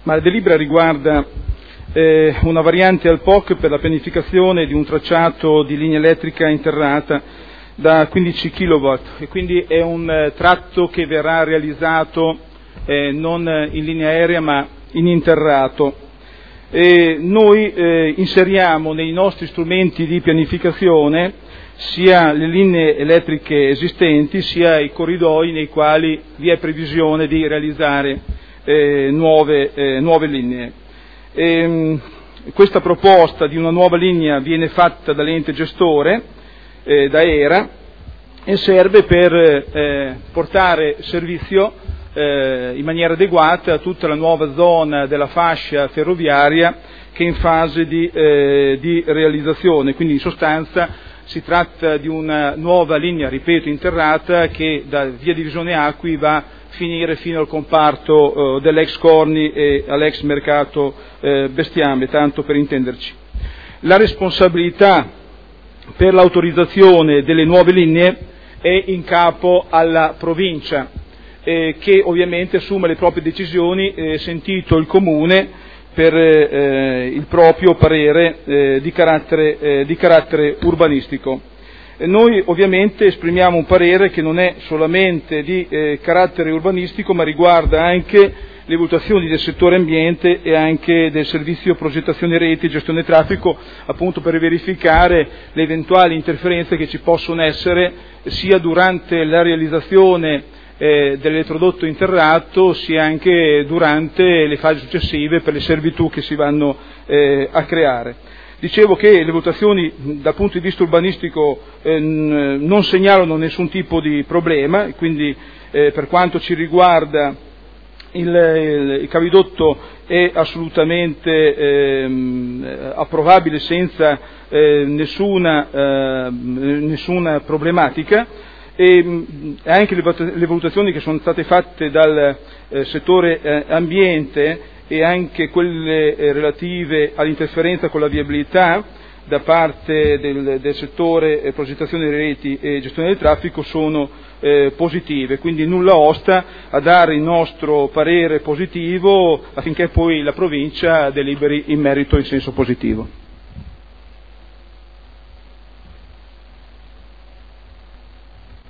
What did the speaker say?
Ma la delibera riguarda una variante al POC per la pianificazione di un tracciato di linea elettrica interrata da 15 kW e quindi è un tratto che verrà realizzato non in linea aerea ma in interrato. Noi inseriamo nei nostri strumenti di pianificazione sia le linee elettriche esistenti sia i corridoi nei quali vi è previsione di realizzare nuove linee. Questa proposta di una nuova linea viene fatta dall'ente gestore, da ERA, e serve per portare servizio in maniera adeguata a tutta la nuova zona della fascia ferroviaria che è in fase di realizzazione. Quindi in sostanza si tratta di una nuova linea, ripeto, interrata che da via Divisione Acqui va a finire fino al comparto dell'ex Corni e all'ex mercato Bestiame, tanto per intenderci. La responsabilità per l'autorizzazione delle nuove linee è in capo alla provincia, che ovviamente assume le proprie decisioni, sentito il Comune per il proprio parere di carattere urbanistico. Noi ovviamente esprimiamo un parere che non è solamente di carattere urbanistico, ma riguarda anche le valutazioni del settore ambiente e anche del servizio progettazione reti e gestione traffico, appunto per verificare le eventuali interferenze che ci possono essere sia durante la realizzazione dell'elettrodotto interrato sia anche durante le fasi successive per le servitù che si vanno a creare. Dicevo che le valutazioni dal punto di vista urbanistico non segnalano nessun tipo di problema, quindi per quanto ci riguarda il cavidotto è assolutamente approvabile senza nessuna problematica. E anche le valutazioni che sono state fatte dal settore ambiente e anche quelle relative all'interferenza con la viabilità da parte del settore progettazione delle reti e gestione del traffico sono positive, quindi nulla osta a dare il nostro parere positivo affinché poi la provincia deliberi in merito in senso positivo.